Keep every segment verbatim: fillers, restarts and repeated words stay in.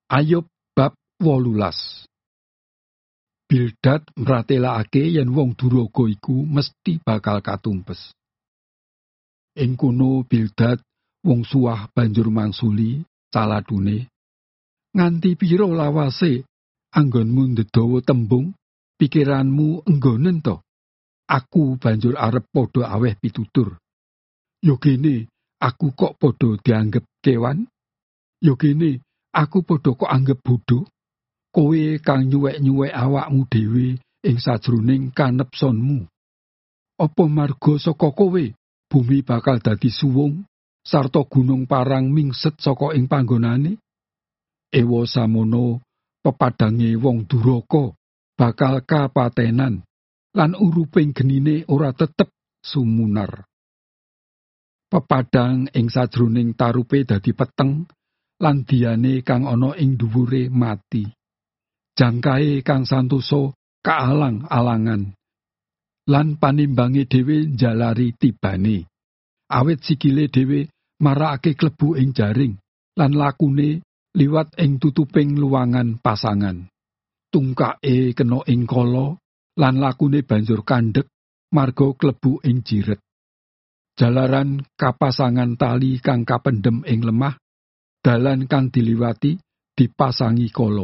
Ayub bab wolulas. Bildad mratelakake yen wong duraga iku mesti bakal katumpes. Ing kono Bildad wong suwah banjur mangsuli saladune, nganti pira lawase anggonmu ndedawa tembung, pikiranmu enggonen to? Aku banjur arep padha aweh pitutur. Yo kene aku kok padha dianggep kewan? Yo kene aku padha kok anggap bodho? Kowe kang nyuwek-nyuwek awakmu dhewe ing sajroning kanepsonmu. Apa marga saka kowe bumi bakal dadi suwung, sarta gunung parang mingset saka ing panggonane? Ewa samono pepadange wong duraka bakal kapatenan, lan uruping genine ora tetep sumunar. Pepadang ing sajroning tarupe dadi peteng, lan diane kang ana ing dhuwure mati. Jangkae kang santosa kaalang-alangan, lan panimbange dhewe njalari tibane. Awit sikile dhewe marakake klebu ing jaring, lan lakune liwat ing tutuping luwangan pasangan. Tungkake kena ing kala, lan lakune banjur kandhek marga klebu ing jiret. Jalaran kapasangan tali kang kapendhem ing lemah, dalan kang diliwati dipasangi kala.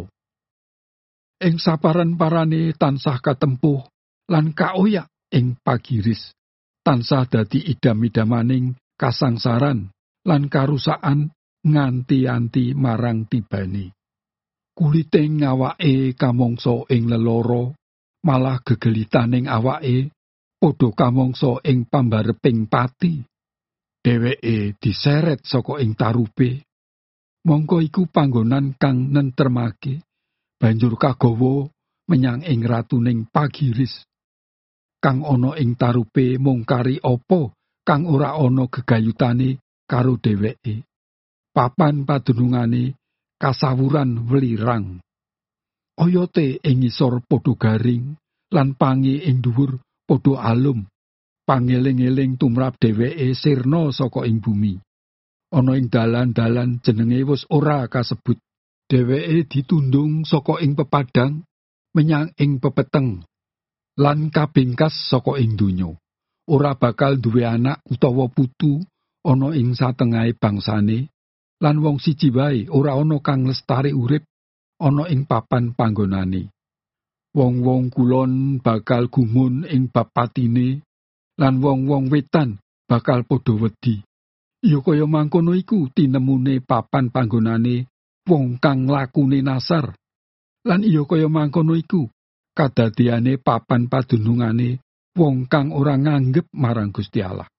Ing saparan-parane tansah katempuh lan kaoyak ing pagiris, tansah dadi idam-idamaning kasangsaran lan karusakan nganti-anti marang tibane. Kuliting awake kamangsa ing leloro, malah gegelitaning awake padha kamangsa ing pambareping pati. Dheweke diseret saka ing tarupe, mongko iku panggonan kang nentremake, banjur kagawa menyang ing ratuning pagiris. Kang ana ing tarupe mung kari apa kang ora ana gegayutane karo dheweke. Papan padunungane kasawuran welirang. Oyote ing ngisor padha garing, lan pange ing dhuwur padha alum. Pangeling-eling tumrap dheweke sirna saka ing bumi. Ana ing dalan-dalan jenenge wis ora kasebut. Dheweke ditundung saka ing pepadang menyang ing pepeteng, lan kabingkas saka ing donya. Ora bakal duwe anak utawa putu ana ing satengahe bangsane, lan wong siji wae ora ana kang lestari urip ana ing papan panggonane. Wong-wong kulon bakal gumun ing bab patine, lan wong-wong wetan bakal padha wedi. Ya kaya mangkono iku tinemune papan panggonane wong kang lakune nasar, lan iya kaya mangkono iku kadadiane papan padunungane wong kang ora nganggep marang Gusti Allah.